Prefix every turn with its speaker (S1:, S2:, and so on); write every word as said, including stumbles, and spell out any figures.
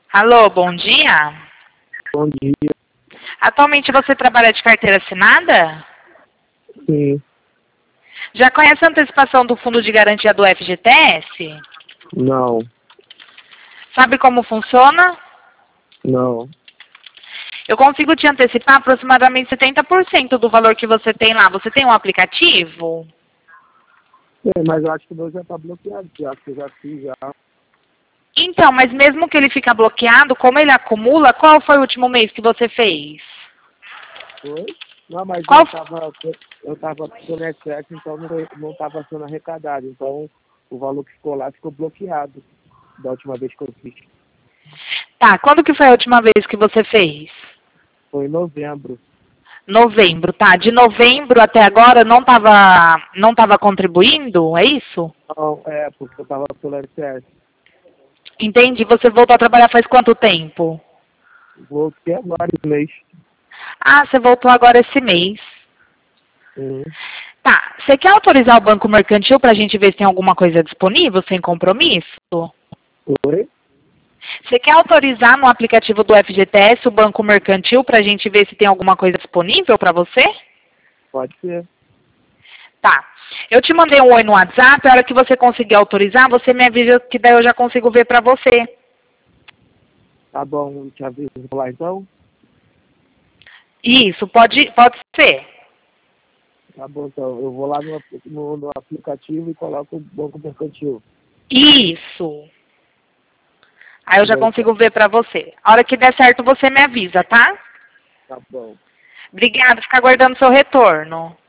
S1: Alô, bom dia.
S2: Bom dia.
S1: Atualmente você trabalha de carteira assinada?
S2: Sim.
S1: Já conhece a antecipação do fundo de garantia do F G T S?
S2: Não.
S1: Sabe como funciona?
S2: Não.
S1: Eu consigo te antecipar aproximadamente setenta por cento do valor que você tem lá. Você tem um aplicativo?
S2: É, mas eu acho que o meu já tá bloqueado. Eu acho que eu já fiz já.
S1: Então, mas mesmo que ele fica bloqueado, como ele acumula, qual foi o último mês que você fez?
S2: Foi? Não, mas
S1: Qual?
S2: eu tava, eu tava pelo excesso, então não, não tava sendo arrecadado. Então o valor que ficou lá ficou bloqueado da última vez que eu fiz.
S1: Tá, quando que foi a última vez que você fez?
S2: Foi em novembro.
S1: Novembro, tá. De novembro até agora não estava não tava contribuindo, é isso?
S2: Não, é, porque eu tava pelo excesso.
S1: Entendi. Você voltou a trabalhar faz quanto tempo?
S2: Voltei agora esse mês.
S1: Ah, você voltou agora esse mês.
S2: Uhum.
S1: Tá. Você quer autorizar o Banco Mercantil para a gente ver se tem alguma coisa disponível, sem compromisso?
S2: Foi?
S1: Você quer autorizar no aplicativo do F G T S o Banco Mercantil para a gente ver se tem alguma coisa disponível para você?
S2: Pode ser.
S1: Tá. Eu te mandei um oi no WhatsApp, a hora que você conseguir autorizar, você me avisa que daí eu já consigo ver para você.
S2: Tá bom, te aviso lá então?
S1: Isso, pode, pode ser.
S2: Tá bom, então. Eu vou lá no, no, no aplicativo e coloco o banco mercantil.
S1: Isso. Aí eu já
S2: Bom,
S1: consigo ver para você. A hora que der certo, você me avisa, tá?
S2: tá bom.
S1: Obrigada, fica aguardando seu retorno.